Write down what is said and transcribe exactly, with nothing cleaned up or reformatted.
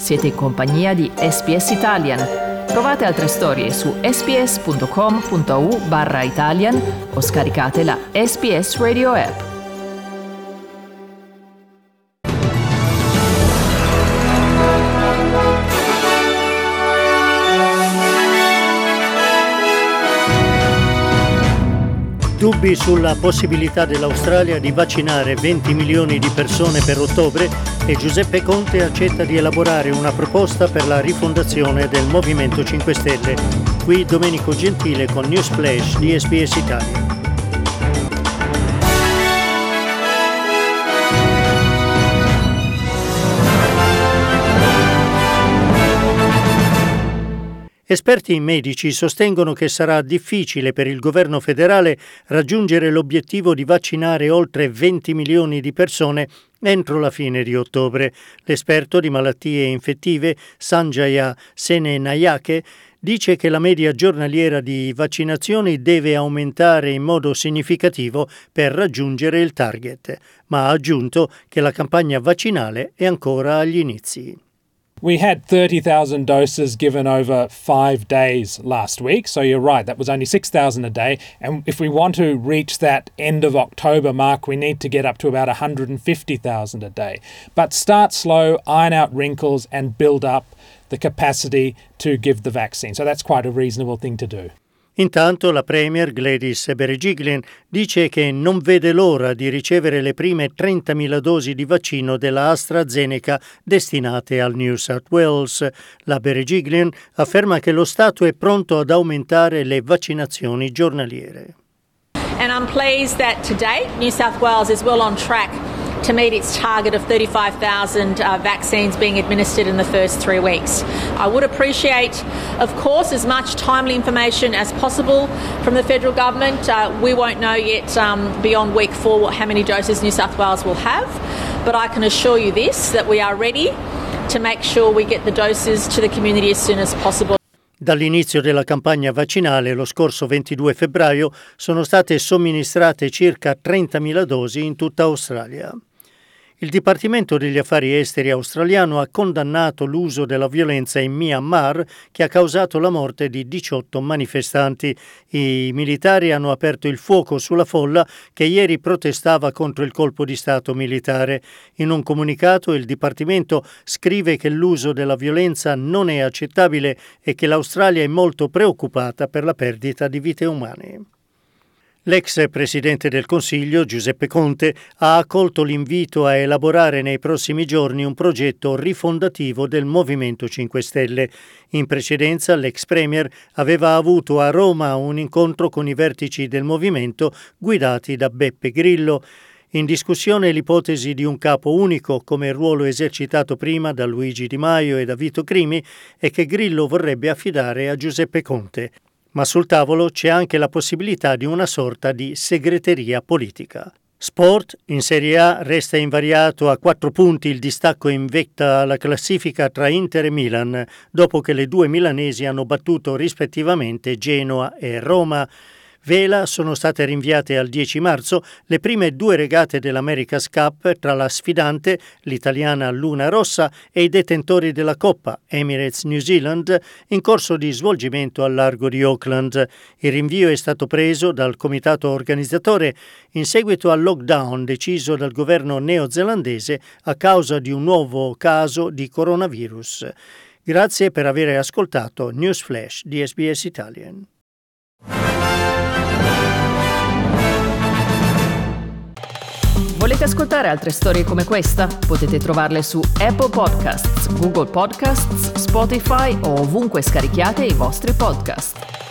Siete in compagnia di S B S Italian. Trovate altre storie su sbs.com.au barra Italian o scaricate la S B S Radio app. Dubbi sulla possibilità dell'Australia di vaccinare venti milioni di persone per ottobre e Giuseppe Conte accetta di elaborare una proposta per la rifondazione del Movimento cinque Stelle. Qui Domenico Gentile con News Flash di S B S Italia. Esperti medici sostengono che sarà difficile per il governo federale raggiungere l'obiettivo di vaccinare oltre venti milioni di persone entro la fine di ottobre. L'esperto di malattie infettive Sanjaya Senenayake dice che la media giornaliera di vaccinazioni deve aumentare in modo significativo per raggiungere il target, ma ha aggiunto che la campagna vaccinale è ancora agli inizi. We had thirty thousand doses given over five days last week, so you're right, that was only six thousand a day, and if we want to reach that end of October mark, we need to get up to about one hundred fifty thousand a day. But start slow, iron out wrinkles, and build up the capacity to give the vaccine. So that's quite a reasonable thing to do. Intanto la Premier Gladys Berejiklian dice che non vede l'ora di ricevere le prime trentamila dosi di vaccino della AstraZeneca destinate al New South Wales. La Berejiklian afferma che lo Stato è pronto ad aumentare le vaccinazioni giornaliere. And I'm pleased that today New South Wales is well on track to meet its target of thirty-five thousand uh, vaccines being administered in the first three weeks. I would appreciate, of course, as much timely information as possible from the federal government. Uh, we won't know yet um, beyond week four how many doses New South Wales will have, but I can assure you this, that we are ready to make sure we get the doses to the community as soon as possible. Dall'inizio della campagna vaccinale lo scorso ventidue febbraio sono state somministrate circa trentamila dosi in tutta Australia. Il Dipartimento degli Affari Esteri australiano ha condannato l'uso della violenza in Myanmar che ha causato la morte di diciotto manifestanti. I militari hanno aperto il fuoco sulla folla che ieri protestava contro il colpo di stato militare. In un comunicato il Dipartimento scrive che l'uso della violenza non è accettabile e che l'Australia è molto preoccupata per la perdita di vite umane. L'ex presidente del Consiglio, Giuseppe Conte, ha accolto l'invito a elaborare nei prossimi giorni un progetto rifondativo del Movimento cinque Stelle. In precedenza, l'ex premier aveva avuto a Roma un incontro con i vertici del movimento guidati da Beppe Grillo. In discussione l'ipotesi di un capo unico, come il ruolo esercitato prima da Luigi Di Maio e da Vito Crimi, e che Grillo vorrebbe affidare a Giuseppe Conte. Ma sul tavolo c'è anche la possibilità di una sorta di segreteria politica. Sport, in Serie A resta invariato a quattro punti il distacco in vetta alla classifica tra Inter e Milan, dopo che le due milanesi hanno battuto rispettivamente Genoa e Roma. Vela sono state rinviate al dieci marzo le prime due regate dell'America's Cup tra la sfidante, l'italiana Luna Rossa, e i detentori della Coppa, Emirates New Zealand, in corso di svolgimento al largo di Auckland. Il rinvio è stato preso dal comitato organizzatore in seguito al lockdown deciso dal governo neozelandese a causa di un nuovo caso di coronavirus. Grazie per aver ascoltato News Flash di S B S Italian. Volete ascoltare altre storie come questa? Potete trovarle su Apple Podcasts, Google Podcasts, Spotify o ovunque scarichiate i vostri podcast.